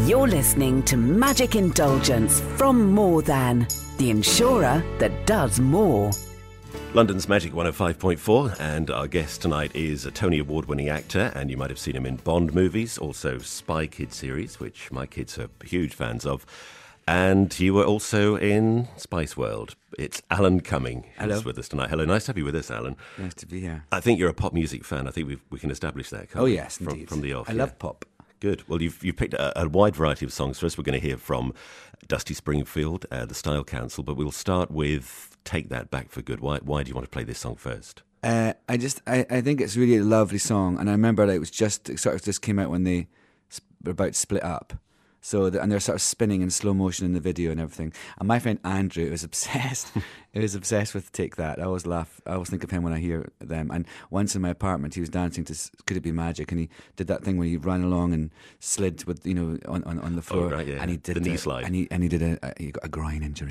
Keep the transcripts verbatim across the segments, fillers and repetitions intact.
You're listening to Magic Indulgence from More Than, the insurer that does more. London's Magic one oh five point four, and our guest tonight is a Tony Award-winning actor, and you might have seen him in Bond movies, also Spy Kids series, which my kids are huge fans of. And you were also in Spice World. It's Alan Cumming Hello. who's with us tonight. Hello, nice to have you with us, Alan. Nice to be here. I think you're a pop music fan. I think we've, we can establish that. Can't Oh, we? yes, from, indeed. From the off. I yeah. love pop. Good. Well, you've, you've picked a, a wide variety of songs for us. We're going to hear from Dusty Springfield, uh, the Style Council, but we'll start with Take That Back for Good. Why, why do you want to play this song first? Uh, I just, I, I think it's really a lovely song, and I remember that it was just, it sort of just came out when they sp- were about to split up. So, the, and they're sort of spinning in slow motion in the video and everything. And my friend Andrew was obsessed. he was obsessed with Take That. I always laugh. I always think of him when I hear them. And once in my apartment, he was dancing to Could It Be Magic, and he did that thing where he ran along and slid with, you know, on, on, on the floor. Oh, right, yeah. And he did the knee a, slide. And he and he did a, a he got a groin injury.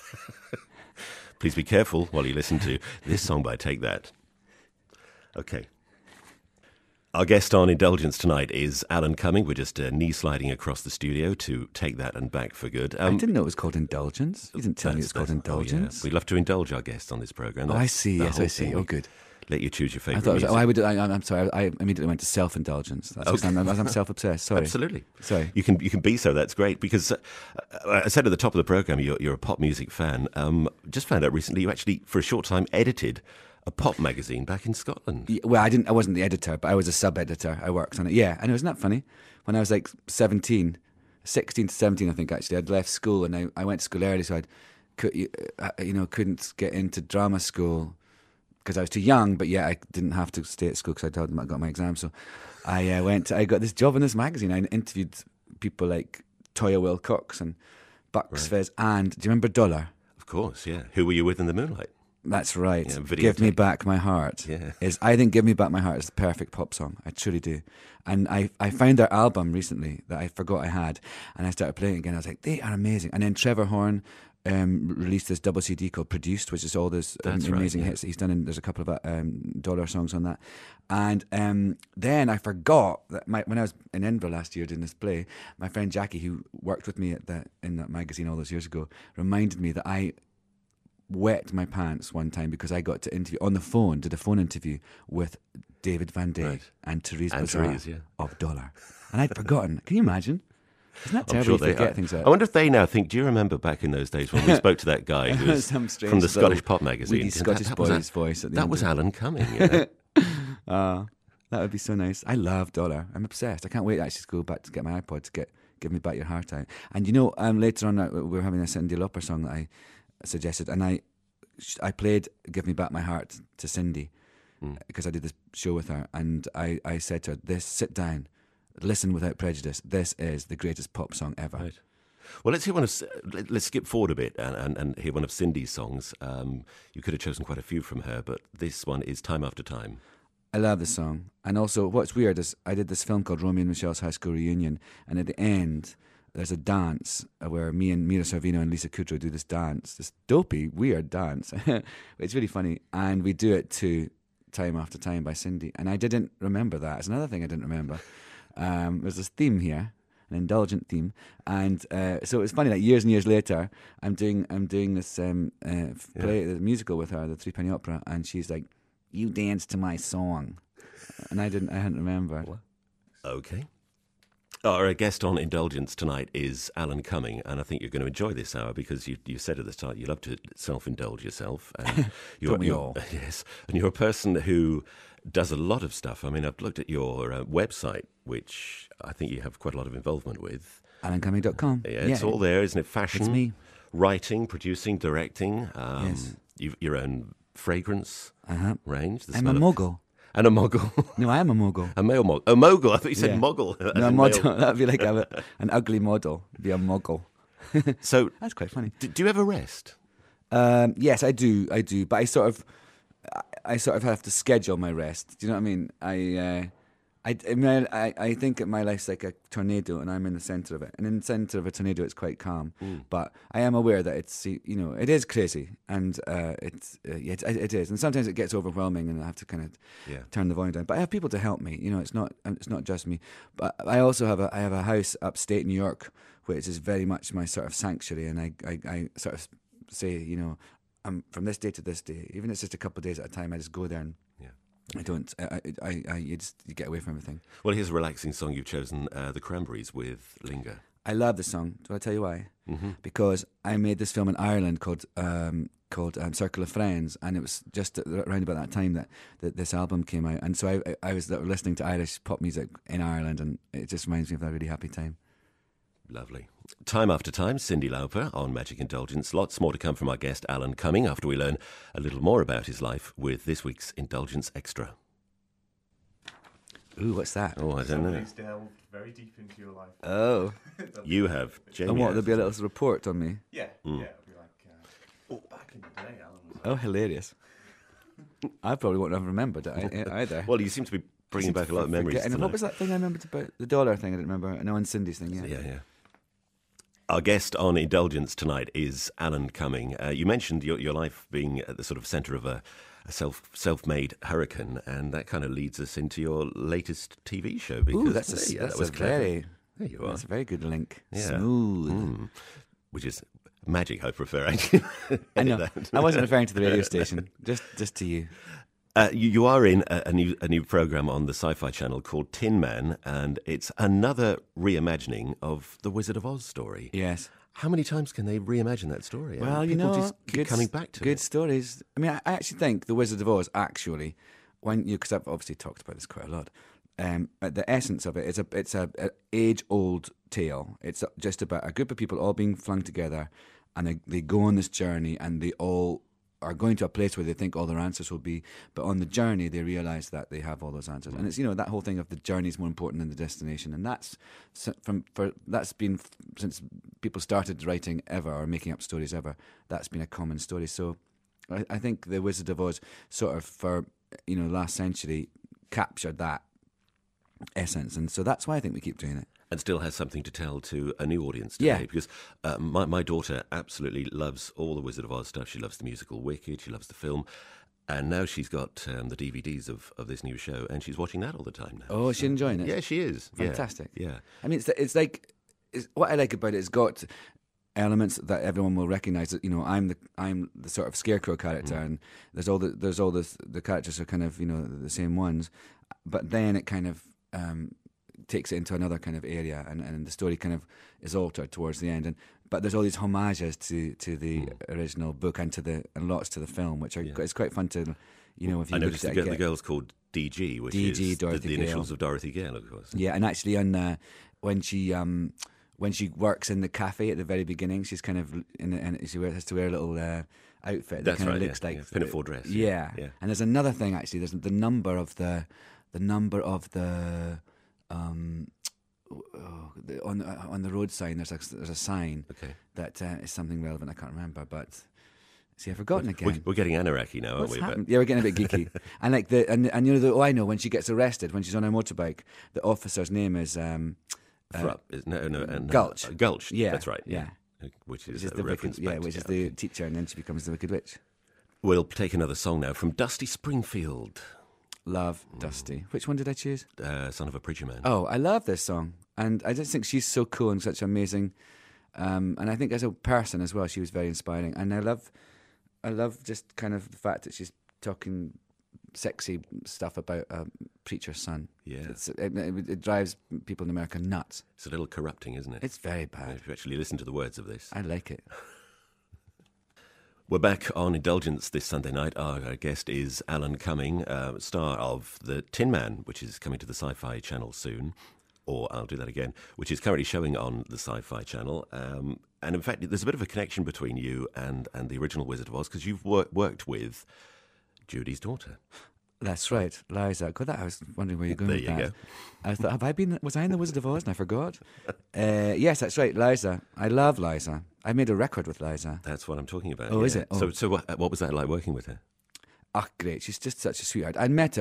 Please be careful while you listen to this song by Take That. Okay. Our guest on Indulgence tonight is Alan Cumming. We're just uh, knee-sliding across the studio to Take That and Back for Good. Um, I didn't know it was called Indulgence. You didn't tell me it's called Indulgence. Oh, yeah. We love to indulge our guests on this programme. Oh, I see. Yes, I see. Oh, good. Let you choose your I favourite thought it was, music. oh, I would. I, I'm sorry. I immediately went to self-indulgence. That's because Okay. I'm, I'm self-obsessed. Sorry. Absolutely. Sorry. You can you can be so. That's great because uh, I said at the top of the programme you're, you're a pop music fan. Um, just found out recently you actually, for a short time, edited a pop magazine back in Scotland. Yeah, well, I didn't. I wasn't the editor, but I was a sub-editor. I worked on it. Yeah, and it wasn't that funny. When I was like seventeen, sixteen to seventeen, I think actually, I'd left school and I, I went to school early, so I'd could you, uh, you know couldn't get into drama school because I was too young. But yeah, I didn't have to stay at school because I told them I got my exam. So I uh, went. I got this job in this magazine. I interviewed people like Toya Wilcox and Bucks Right. Fizz and do you remember Dollar? Of course, yeah. Who were you with in the moonlight? That's right. Yeah, videotape. Give Me Back My Heart. Yeah. Is I think Give Me Back My Heart is the perfect pop song. I truly do. And I I found their album recently that I forgot I had, and I started playing it again. I was like, they are amazing. And then Trevor Horn um, released this double C D called Produced, which is all those um, That's right, amazing yeah. hits that he's done. And there's a couple of um, Dollar songs on that. And um, then I forgot that my, when I was in Edinburgh last year doing this play, my friend Jackie, who worked with me at that in that magazine all those years ago, reminded me that I wet my pants one time because I got to interview on the phone, did a phone interview with David Van Dyke Right. and Therese And Bazaar Therese, yeah. of Dollar. And I'd forgotten. Can you imagine? Isn't that I'm terrible? sure You they forget are. things out. I wonder if they now think, do you remember back in those days when we spoke to that guy who was Some strange from the little Scottish pop magazine? weedy That- Scottish that was boy's a- voice at the That end was of it. Alan Cumming, you know? Ah, that would be so nice. I love Dollar. I'm obsessed. I can't wait actually to go back to get my iPod to get Give Me Back Your Heart out. And you know, um, later on uh, we were having a Cyndi Lauper song that I suggested, and I I played Give Me Back My Heart to Cindy because I did this show with her, and I, I said to her, "This, sit down, listen without prejudice. This is the greatest pop song ever." Right. Well, let's hear one of. let- Let's skip forward a bit and, and, and hear one of Cindy's songs. Um, you could have chosen quite a few from her, but this one is Time After Time. I love this song. And also, what's weird is I did this film called Romeo and Michelle's High School Reunion, and at the end, there's a dance where me and Mira Sorvino and Lisa Kudrow do this dance, this dopey, weird dance. It's really funny. And we do it to Time After Time by Cindy. And I didn't remember that. It's another thing I didn't remember. Um, there's this theme here, an indulgent theme. And uh, so it's funny, like years and years later, I'm doing I'm doing this um, uh, play, the musical with her, the Three Penny Opera, and she's like, "You danced to my song." And I didn't, I hadn't remembered. Okay. Our guest on Indulgence tonight is Alan Cumming, and I think you're going to enjoy this hour because you, you said at the start you love to self-indulge yourself. And you're, Don't we you're- all? Yes, and you're a person who does a lot of stuff. I mean, I've looked at your uh, website, which I think you have quite a lot of involvement with. alan cumming dot com. Yeah, it's all there, isn't it? Fashion, It's me. writing, producing, directing. Um, Yes. You've your own fragrance Uh-huh. range. The I'm smell a of- mogul. And a mogul. No, I am a mogul. A male mogul. A mogul. I thought you said Yeah. mogul. as No, a in model. male. That'd be like a, an ugly model. Be a mogul. So, That's quite funny. do, do you ever rest? Um, yes, I do. I do. But I sort of, I, I sort of have to schedule my rest. Do you know what I mean? I, uh, I, I, mean, I, I think that my life's like a tornado and I'm in the centre of it. And in the centre of a tornado, it's quite calm. Mm. But I am aware that it's, you know, it is crazy. And uh, it's, uh, it, it is. And sometimes it gets overwhelming and I have to kind of yeah. turn the volume down. But I have people to help me. You know, it's not it's not just me. But I also have a, I have a house upstate New York, which is very much my sort of sanctuary. And I, I, I sort of say, you know, I'm from this day to this day. Even if it's just a couple of days at a time, I just go there and yeah. I don't. I, I, I. You just you get away from everything. Well, here's a relaxing song you've chosen, uh, The Cranberries with Linger. I love the song. Do I tell you why? Mm-hmm. Because I made this film in Ireland called um, called um, Circle of Friends, and it was just around about that time that, that this album came out. And so I, I, I was listening to Irish pop music in Ireland, and it just reminds me of that really happy time. Lovely. Time after time, Cyndi Lauper on Magic Indulgence. Lots more to come from our guest Alan Cumming after we learn a little more about his life with this week's Indulgence Extra. Ooh, what's that? Oh, I don't know. Somebody's delved very deep into your life. Oh. You have. Jamie and what, has. there'll be a little report on me? Yeah, mm. yeah. It'll be like, uh, oh, back in the day, Alan was like... Oh, hilarious. I probably won't have remembered it either. Well, you seem to be bringing back a lot of memories. And what was that thing I remembered about? The dollar thing I didn't remember. No, and Cindy's thing, yeah. Yeah, yeah. Our guest on Indulgence tonight is Alan Cumming. Uh, you mentioned your, your life being at the sort of centre of a, a self, self-made hurricane, and that kind of leads us into your latest T V show. Because Ooh, that's a, yeah, that's that was a very... There you are. That's a very good link. Yeah. Smooth. Mm. Which is magic, I prefer, actually. I know. I wasn't referring to the radio station, just just to you. Uh, you, you are in a, a new a new program on the Sci-Fi Channel called Tin Man, and it's another reimagining of the Wizard of Oz story. Yes. How many times can they reimagine that story? Well, I mean, you people know, just keep good, coming back to good it. stories. I mean, I, I actually think the Wizard of Oz actually, when you because I've obviously talked about this quite a lot. Um, the essence of it is a it's a, a age old tale. It's just about a group of people all being flung together, and they they go on this journey, and they all are going to a place where they think all their answers will be, but on the journey they realise that they have all those answers. And it's, you know, that whole thing of the journey is more important than the destination, and that's from for that's been since people started writing ever or making up stories ever. That's been a common story. So I, I think the Wizard of Oz sort of for you know last century captured that essence, and so that's why I think we keep doing it. And still has something to tell to a new audience today. Yeah. Because uh, my, my daughter absolutely loves all the Wizard of Oz stuff. She loves the musical Wicked, she loves the film, and now she's got um, the D V Ds of, of this new show, and she's watching that all the time now. Oh, is she enjoying it? Yeah, she is. Fantastic. Yeah. yeah. I mean, it's it's like it's, what I like about it. It's got elements that everyone will recognise. That you know, I'm the I'm the sort of scarecrow character, mm. and there's all the there's all the the characters are kind of you know the same ones, but then it kind of um, takes it into another kind of area, and, and the story kind of is altered towards the end. And but there's all these homages to, to the mm. original book and to the and lots to the film, which are yeah. it's quite fun to, you know, if you I look noticed at the, it, the girl's called D G, which D G, is the, the initials Gale. of Dorothy Gale, of course. Yeah, and actually, on uh, when she um, when she works in the cafe at the very beginning, she's kind of in the, and she has to wear a little uh, outfit that That's kind right, of looks yeah, like yeah. pinafore dress. Yeah. yeah, and there's another thing actually. There's the number of the the number of the. Um, Oh, the, on uh, on the road sign, there's a, there's a sign okay. that uh, is something relevant. I can't remember, but see, I've forgotten we're, again. We're getting Anaraki now, What's aren't we? happened? Yeah, we're getting a bit geeky. and like the and, and you know the, oh I know when she gets arrested when she's on her motorbike, the officer's name is um, uh, Frupp, is, no, no, and, Gulch. Uh, Gulch. Yeah, that's right. Yeah, yeah. Which is, which is a the reference wicked, back yeah, to, which yeah, is the okay. teacher, and then she becomes the Wicked Witch. We'll take another song now from Dusty Springfield. Love Dusty. Which one did I choose? Uh, Son of a Preacher Man. Oh, I love this song, and I just think she's so cool and such amazing. Um, and I think as a person as well, she was very inspiring. And I love, I love just kind of the fact that she's talking sexy stuff about a preacher's son. Yeah, it's, it, it, it drives people in America nuts. It's a little corrupting, isn't it? It's very bad. If you actually listen to the words of this, I like it. We're back on Indulgence this Sunday night. Our guest is Alan Cumming, uh, star of The Tin Man, which is coming to the Sci-Fi Channel soon. Or I'll do that again, which is currently showing on the Sci-Fi Channel. Um, and in fact, there's a bit of a connection between you and, and the original Wizard of Oz, because you've wor- worked with Judy's daughter. That's right, Liza. God, that I was wondering where you're going there with you that. Go. I thought, have I been? Was I in the Wizard of Oz and I forgot? uh, yes, that's right, Liza. I love Liza. I made a record with Liza. That's what I'm talking about. Oh, yeah. is it? Oh. So, so what, what was that like working with her? Ah, great. She's just such a sweetheart. I met her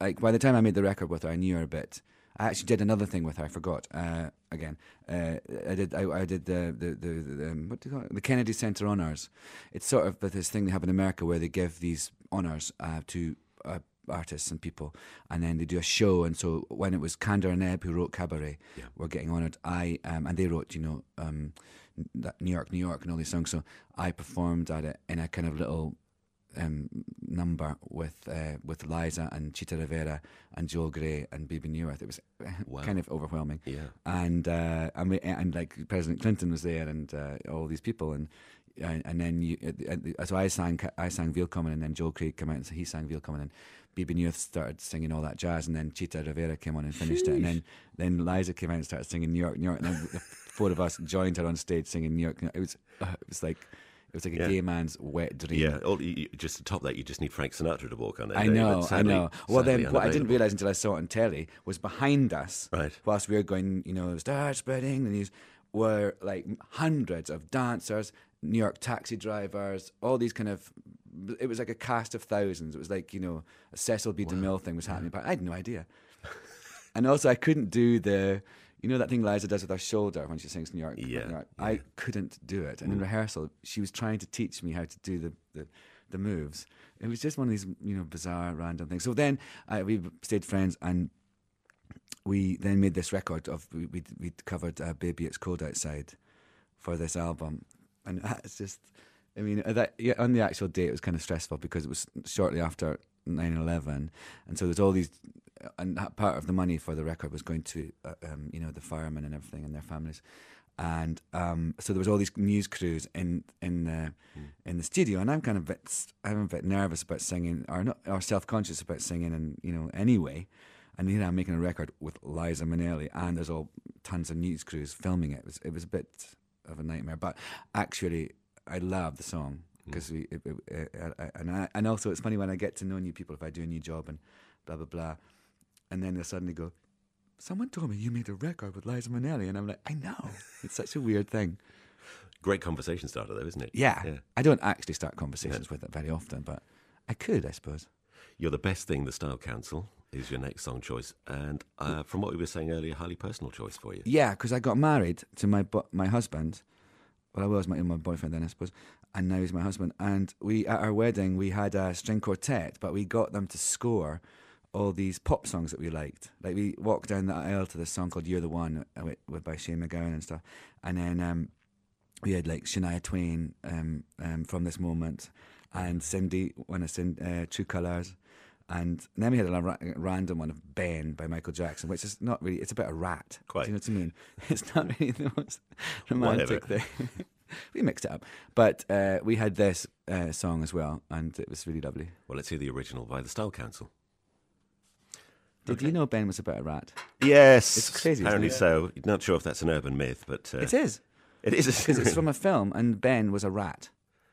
like by the time I made the record with her, I knew her a bit. I actually did another thing with her. I forgot. Uh, again, uh, I did. I, I did the the the, the um, what do you call it? The Kennedy Center Honors. It's sort of this thing they have in America where they give these honors uh, to uh, artists and people, and then they do a show. And so when it was Kander and Ebb who wrote Cabaret, Yeah. were getting honored. I um, and they wrote, you know, um, that New York, New York, and all these songs. So I performed at it in a kind of little um, number with uh, with Liza and Chita Rivera and Joel Grey and Bebe Neuwirth. It was Wow. kind of overwhelming. Yeah. And uh, and, we, and like President Clinton was there and uh, all these people and. And, and then you, uh, so I sang, I sang Willkommen, and then Joel Craig came out and he sang Willkommen, and Bebe Neuwirth started singing all that jazz, and then Chita Rivera came on and finished it, and then then Liza came out and started singing New York, New York, and then the four of us joined her on stage singing New York. New York. It was, uh, it was like, it was like a Yeah. gay man's wet dream. Yeah, all, you, you- just to top that, you just need Frank Sinatra to walk on there. I don't you? know, But sadly- I know. Well, then sadly what I didn't unavailable. realise until I saw it on telly was behind us, Right. whilst we were going, you know, start spreading the news, were like hundreds of dancers, New York taxi drivers, all these kind of. It was like a cast of thousands. It was like, you know, a Cecil B. DeMille thing was happening, but I had no idea. And also, I couldn't do the. You know that thing Liza does with her shoulder when she sings New York? Yeah, New York? yeah. I couldn't do it. And in rehearsal, she was trying to teach me how to do the, the, the moves. It was just one of these, you know, bizarre, random things. So then uh, we stayed friends, and we then made this record of, we we we covered uh, Baby It's Cold Outside for this album. And it's just, I mean, that, yeah, on the actual date, it was kind of stressful because it was shortly after nine eleven. And so there's all these, and that part of the money for the record was going to, uh, um, you know, the firemen and everything and their families. And um, so there was all these news crews in in uh, Mm. in the studio, and I'm kind of a bit, I'm a bit nervous about singing, or not, or self-conscious about singing, and you know, anyway. And here I'm making a record with Liza Minnelli, and there's all tons of news crews filming it. It was it was a bit of a nightmare, but actually, I love the song because we, it, it, uh, uh, and I, and also it's funny when I get to know new people, if I do a new job and blah blah blah, and then they suddenly go, someone told me you made a record with Liza Minnelli, and I'm like, I know. It's such a weird thing. Great conversation starter, though, isn't it? Yeah. Yeah. I don't actually start conversations with it very often, but I could, I suppose. You're the best thing, the Style Council is your next song choice. And uh, from what we were saying earlier, highly personal choice for you. Yeah, because I got married to my bo- my husband. Well, I was my my boyfriend then, I suppose, and now he's my husband. And we at our wedding we had a string quartet, but we got them to score all these pop songs that we liked. Like we walked down the aisle to this song called "You're the One" uh, with, with by Shane MacGowan and stuff, and then um, we had like Shania Twain um, um, from This Moment, and Cindy when it's in uh, True Colours. And then we had a ra- random one of Ben by Michael Jackson, which is not really, it's about a rat. Quite. Do you know what I mean? It's not really the most romantic Whatever. thing. We mixed it up. But uh, we had this uh, song as well, and it was really lovely. Well, let's hear the original by the Style Council. Did you know Ben was about a rat? Yes, It's crazy, isn't apparently it? so. Not sure if that's an urban myth, but uh, It is. It is. Because it's from a film, and Ben was a rat.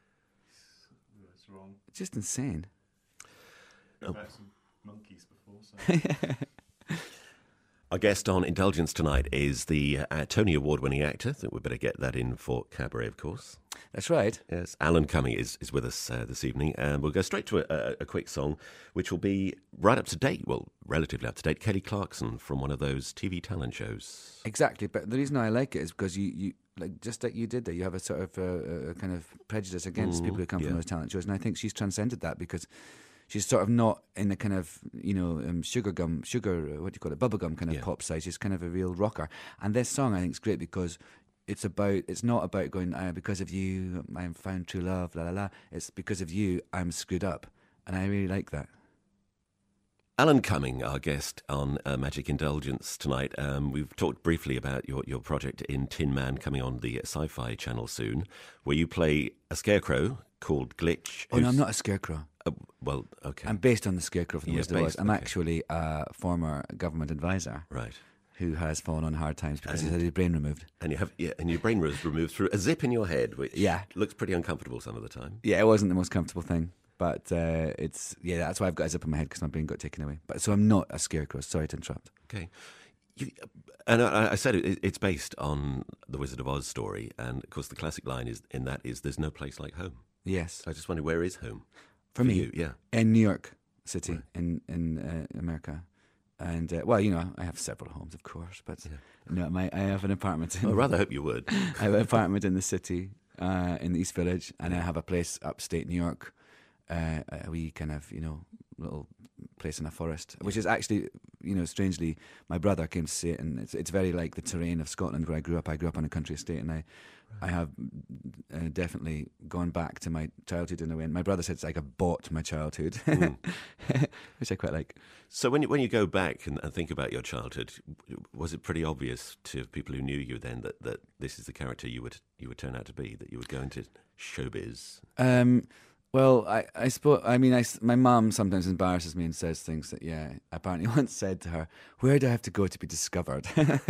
It's wrong. It's just insane. I've had some monkeys before, so. Our guest on Indulgence tonight is the uh, Tony Award-winning actor. I think we better get that in for Cabaret, of course. That's right. Yes, Alan Cumming is, is with us uh, this evening, and we'll go straight to a, a, a quick song, which will be right up to date, well, relatively up to date, Kelly Clarkson from one of those T V talent shows. Exactly. But the reason I like it is because you, you like just like you did there, you have a sort of uh, a kind of prejudice against Mm, people who come yeah. from those talent shows, and I think she's transcended that because she's sort of not in the kind of, you know, um, sugar gum, sugar, uh, what do you call it, bubblegum kind of Yeah. pop side. She's kind of a real rocker. And this song I think is great because it's about, it's not about going, uh, because of you, I found true love, la la la. It's because of you, I'm screwed up. And I really like that. Alan Cumming, our guest on uh, Magic Indulgence tonight. Um, we've talked briefly about your, your project in Tin Man coming on the Sci-Fi channel soon, where you play a scarecrow called Glitch. Oh, no, who's- I'm not a scarecrow. Uh, well, okay. I'm based on the Scarecrow from the Yeah, Wizard of Oz. based, I'm okay. actually a former government advisor Right. who has fallen on hard times because he's And- had his brain removed. And you have, yeah, and your brain was removed through a zip in your head, which Yeah. looks pretty uncomfortable some of the time. Yeah, it wasn't the most comfortable thing, but uh, it's yeah. That's why I've got a zip in my head because my brain got taken away. But so I'm not a scarecrow. Sorry to interrupt. Okay. You, and I, I said it, it's based on the Wizard of Oz story, and of course the classic line is in that is "There's no place like home." Yes, So I just wonder, where is home for me, you? Yeah, in New York City Right. in in uh, America. And uh, well, you know, I have several homes, of course, but Yeah. no, my I have an apartment. In, I rather hope you would. I have an apartment in the city, uh, in the East Village, and I have a place upstate New York, uh, a wee kind of, you know, little place in a forest, which is actually, you know, strangely, my brother came to see it, and it's it's very like the terrain of Scotland where I grew up. I grew up on a country estate, and I, I have uh, definitely gone back to my childhood in a way. And my brother said it's like I bought my childhood, Mm. which I quite like. So when you, when you go back and, and think about your childhood, was it pretty obvious to people who knew you then that, that this is the character you would you would turn out to be, that you would go into showbiz? Um, well, I, I suppose, I mean, I, s- my mum sometimes embarrasses me and says things that, yeah, I apparently once said to her, where do I have to go to be discovered?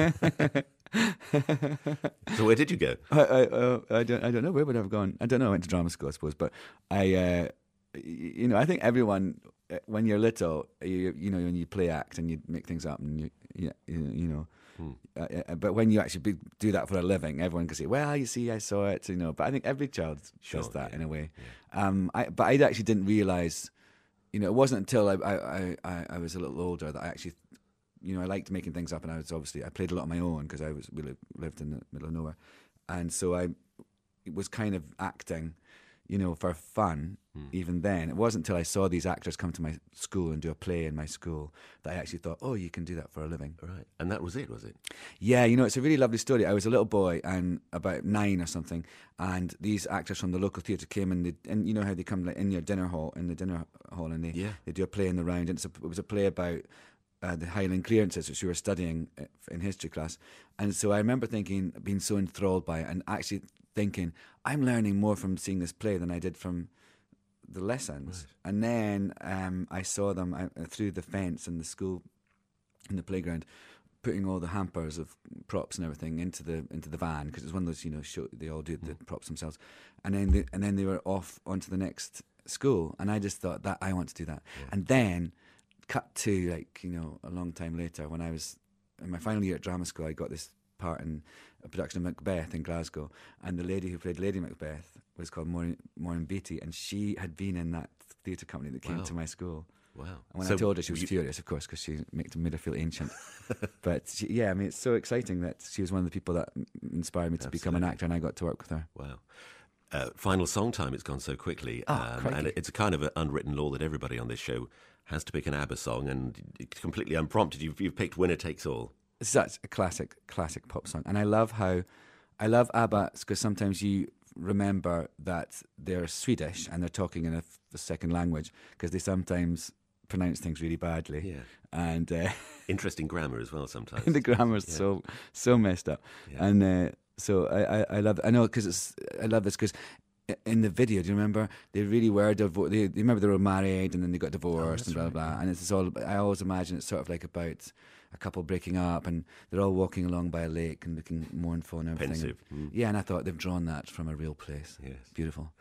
So where did you go? I, I, uh, I, don't, I don't know, where would I have gone? I don't know, I went to drama school, I suppose, but I, uh, y- you know, I think everyone, uh, when you're little, you, you know, when you play act and you make things up and you, you, you know, Hmm. Uh, uh, but when you actually be, do that for a living, everyone can say, "Well, you see, I saw it," you know. But I think every child Sure, does that yeah, in a way. yeah. Um, I, but I actually didn't realize, you know, it wasn't until I, I, I, I was a little older that I actually, you know, I liked making things up, and I was obviously I played a lot on my own because I was we li- lived in the middle of nowhere, and so I was kind of acting, you know, for fun. Even then, it wasn't until I saw these actors come to my school and do a play in my school that I actually thought, oh, you can do that for a living. Right. And that was it, was it? Yeah, you know, it's a really lovely story. I was a little boy and about nine or something, and these actors from the local theatre came and they, and you know how they come like in your dinner hall, in the dinner hall, and they Yeah. they do a play in the round, and it's a, it was a play about uh, the Highland clearances, which we were studying uh, in history class, and so I remember thinking, being so enthralled by it, and actually thinking, I'm learning more from seeing this play than I did from the lessons. Right. And then um, I saw them uh, through the fence in the school, in the playground, putting all the hampers of props and everything into the into the van, because it's one of those, you know, show, they all do the props themselves, and then they, and then they were off onto the next school, and I just thought that I want to do that. Yeah. And then cut to like, you know, a long time later when I was in my final year at drama school, I got this part in a production of Macbeth in Glasgow, and the lady who played Lady Macbeth was called Maureen, Maureen Beatty, and she had been in that theatre company that came Wow. to my school. Wow. And when So I told her, she was you- furious, of course, because she made, made her feel ancient. But she, yeah, I mean, it's so exciting that she was one of the people that m- inspired me to become an Absolutely. actor, and I got to work with her. Wow. Uh, final song time, it's gone so quickly. Oh, and crikey. it's a kind of an unwritten law that everybody on this show has to pick an ABBA song, and it's completely unprompted. You've, you've picked Winner Takes All. Such a classic, classic pop song, and I love how I love ABBA because sometimes you remember that they're Swedish and they're talking in a, f- a second language because they sometimes pronounce things really badly, Yeah. and uh, Interesting grammar as well sometimes. the grammar's Yeah. so so messed up, Yeah. and uh, so I, I I love I know because it's I love this because. In the video, do you remember they really were divorced? They, they remember they were married and then they got divorced and blah right, blah blah. yeah. And it's all. I always imagine it's sort of like about a couple breaking up and they're all walking along by a lake and looking mournful and everything. Pensive. Mm. Yeah, and I thought they've drawn that from a real place. Yes. Beautiful.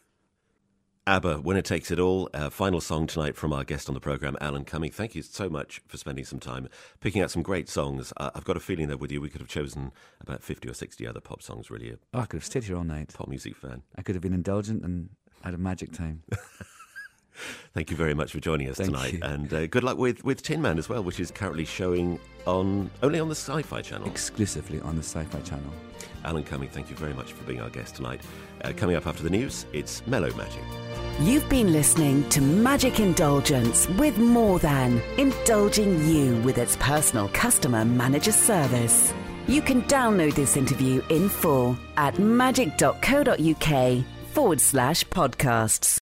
ABBA, Winner Takes It All. Uh, final song tonight from our guest on the programme, Alan Cumming. Thank you so much for spending some time picking out some great songs. Uh, I've got a feeling that with you we could have chosen about fifty or sixty other pop songs, really. A Oh, I could have stayed here all night. pop music fan. I could have been indulgent and had a magic time. Thank you very much for joining us Thank tonight. you. And uh, good luck with, with Tin Man as well, which is currently showing on only on the Sci-Fi Channel. Exclusively on the Sci-Fi Channel. Alan Cumming, thank you very much for being our guest tonight. Uh, coming up after the news, it's Mellow Magic. You've been listening to Magic Indulgence with More Than, indulging you with its personal customer manager service. You can download this interview in full at magic.co.uk forward slash podcasts.